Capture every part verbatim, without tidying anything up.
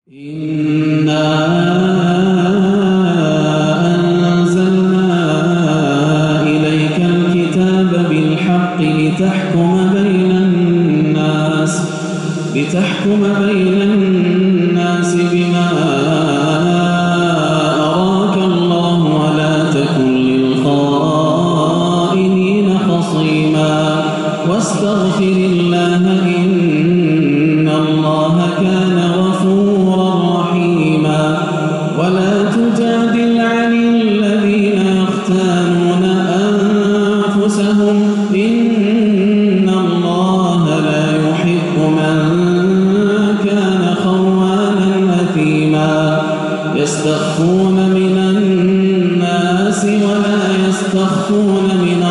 إنا أنزلنا إليك الكتاب بالحق لتحكم بين الناس لتحكم بين الناس بما أراك الله ولا تكن للخائنين خصيما واستغفر الله إن الله كان غفورا رحيما ولا تجادل عن الذين يختانون أنفسهم إن الله لا يحب من كان خوانا أثيما يستخفون من الناس ولا يستخفون من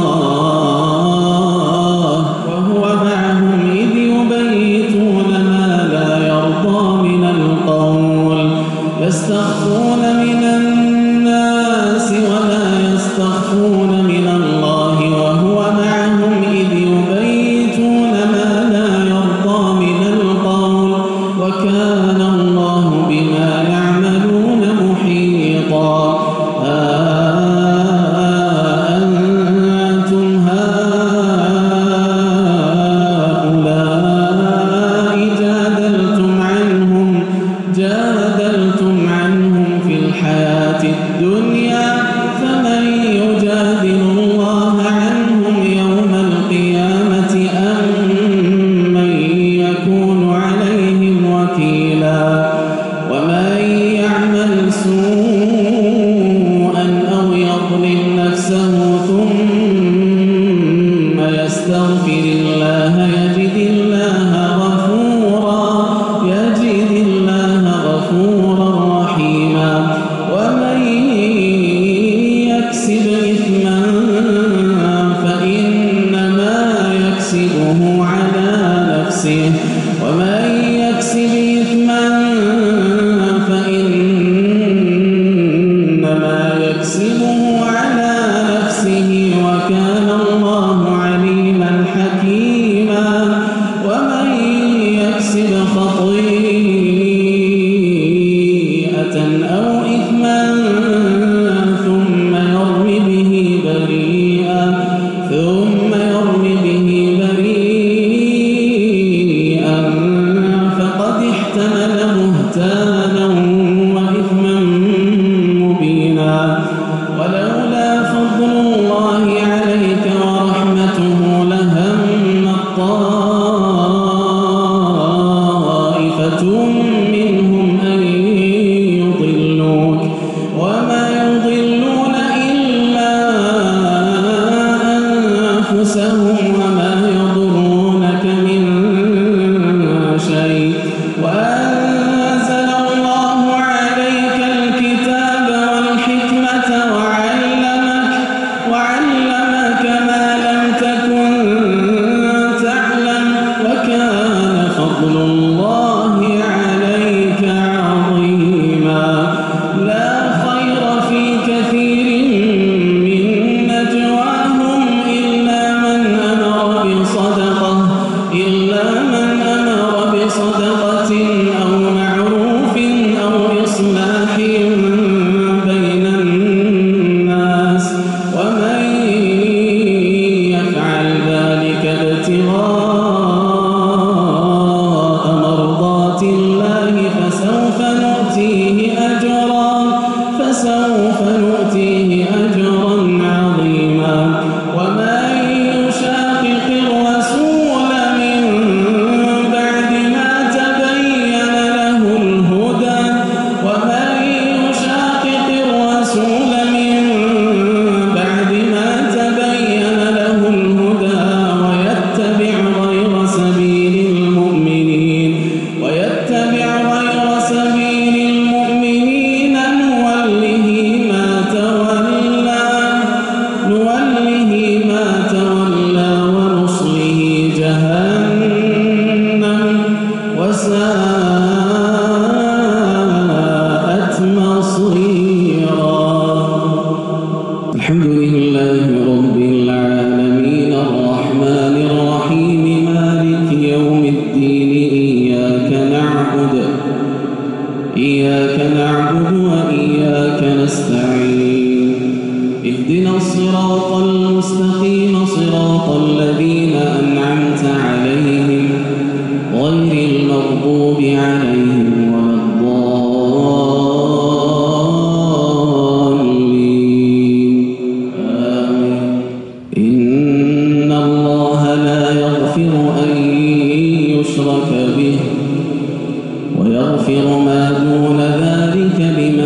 الله وهو معهم إذ يبيتون ما لا يرضى من القول يستخفون من الناس ولا يستخفون من الله وهو معهم إذ يبيتون ما لا يرضى من القول وكان الله بما يعملون محيطا أنتم هؤلاء جادلتم عنهم جادلتم عنهم في الحياة الدنيا فمن يجادل الله عنهم يوم القيامة أم من يكون عليهم وكيلا ومن يعمل سوءا أو يظلم نفسه ثم يستغفر الله يجد الله غفورا يجد الله غفورا رحيما ومن يكسب إثما فإنما يكسبه على نفسه ومن يكسب إثما فإنما يكسبه على نفسه وكان الله عليما حكيما ومن يكسب خطيئة أو إثما ثم يرم به بريئا ثم يرم به بريئا فقد احتمل بهتانا وإثما مبينا ولولا فضل الله عليك ورحمته لهم طائفة منهم أن يضلوك وما يضلون إلا أنفسهم وما يضرونك من شيء وأنزل الله عليك الكتاب والحكمة وعلمك وعلمك ما لم تكن تعلم وكان فضل الله عليك عظيما لا خير في كثير من نجواهم إلا من أمر بصدقة إلا من أمر بصدقة أو معروف أو إصلاح بين الناس ومن يفعل ذلك ابتغاء مرضات الله فسوف نؤتيه أجرا فسوف نؤتيه أجرا عظيما ومن يشاقق الرسول من بعد ما تبين له الهدى ومن يشاقق الرسول من بعد ما تبين له الهدى ويتبع غير سبيل المؤمنين ويتبع غير سبيل المؤمنين نوله ما تولى إياك نعبد وإياك نستعين اهدنا الصراط المستقيم صراط الذين أنعمت عليهم غير المغضوب عليهم ولا الضالين آمين. إن الله لا يغفر أن يشرك به ويغفر ما دون ذلك بمن